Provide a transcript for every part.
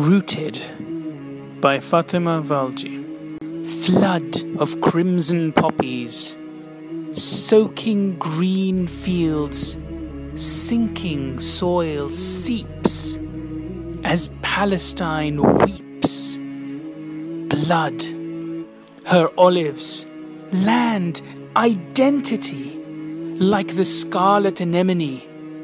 Rooted by Fatima Valji. Flood of crimson poppies, soaking green fields, sinking soil seeps as Palestine weeps. Blood, her olives, land, identity, like the scarlet anemone,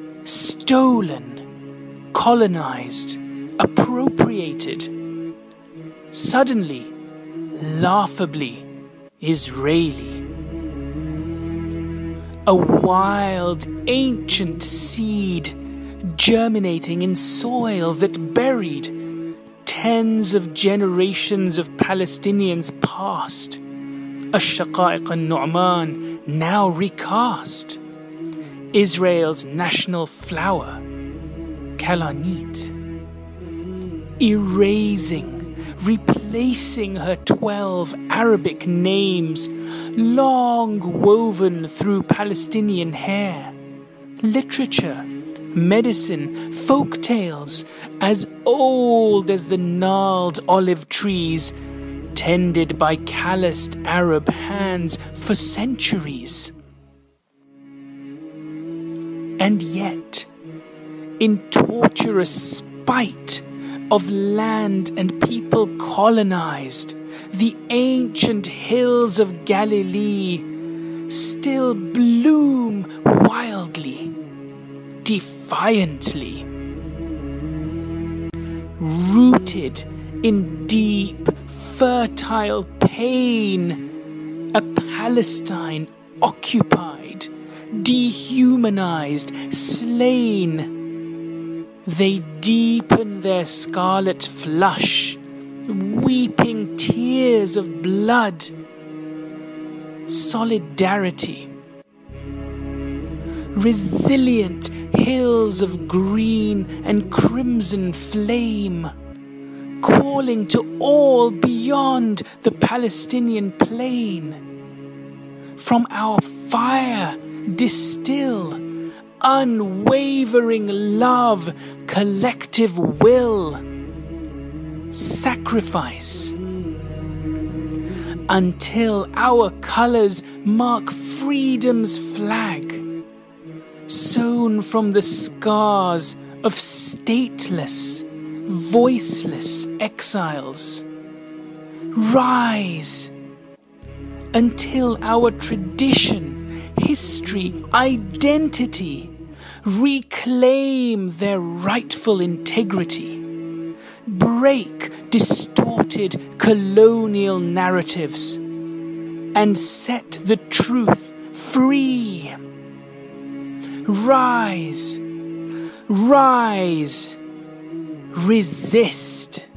stolen, colonized, appropriated, suddenly, laughably Israeli. A wild, ancient seed germinating in soil that buried tens of generations of Palestinians past. Ash-Shaqa'iq al-Nu'man now recast. Israel's national flower, Kalanit. Erasing, replacing her 12 Arabic names, long woven through Palestinian hair, literature, medicine, folk tales, as old as the gnarled olive trees, tended by calloused Arab hands for centuries. And yet, in torturous spite of land and people colonized, the ancient hills of Galilee still bloom wildly, defiantly. Rooted in deep, fertile pain, a Palestine occupied, dehumanized, slain. They deepen their scarlet flush, weeping tears of blood. Solidarity. Resilient hills of green and crimson flame, calling to all beyond the Palestinian plain. From our fire distill unwavering love, collective will, sacrifice, until our colors mark freedom's flag, sown from the scars of stateless, voiceless exiles. Rise until our tradition, history, identity reclaim their rightful integrity. Break distorted colonial narratives and set the truth free. Rise, rise, resist.